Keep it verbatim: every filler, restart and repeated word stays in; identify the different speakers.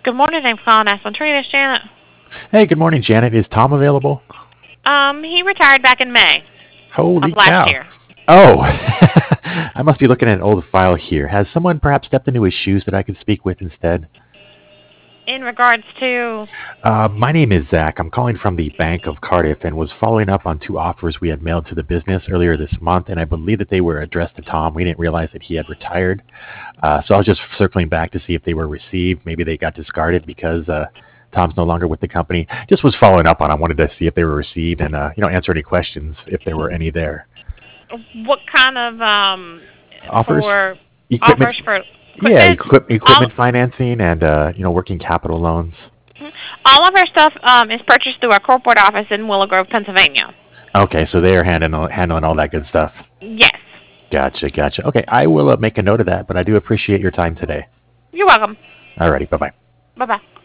Speaker 1: Good morning, I'm calling Aspen Tree. This is Janet.
Speaker 2: Hey, good morning, Janet. Is Tom available?
Speaker 1: Um, he retired back in May
Speaker 2: Holy
Speaker 1: of last
Speaker 2: cow.
Speaker 1: year.
Speaker 2: Oh, I must be looking at an old file here. Has someone perhaps stepped into his shoes that I could speak with instead?
Speaker 1: In regards to,
Speaker 2: Uh, my name is Zach. I'm calling from the Bank of Cardiff and was following up on two offers we had mailed to the business earlier this month, and I believe that they were addressed to Tom. We didn't realize that he had retired. Uh, so I was just circling back to see if they were received. Maybe they got discarded because uh, Tom's no longer with the company. Just was following up on. I wanted to see if they were received and uh, you know answer any questions if there were any there.
Speaker 1: what kind of um
Speaker 2: Offers,
Speaker 1: for
Speaker 2: equipment,
Speaker 1: offers for
Speaker 2: yeah,
Speaker 1: equipment?
Speaker 2: equip,
Speaker 1: All
Speaker 2: equipment financing and uh, you know working capital loans.
Speaker 1: all of our stuff um is purchased through our corporate office in Willow Grove, Pennsylvania.
Speaker 2: Okay, so they are handling handling all that good stuff.
Speaker 1: Yes,
Speaker 2: Gotcha, gotcha. Okay, I will uh, make a note of that, but I do appreciate your time today.
Speaker 1: you're welcome.
Speaker 2: Alrighty, bye bye.
Speaker 1: Bye bye.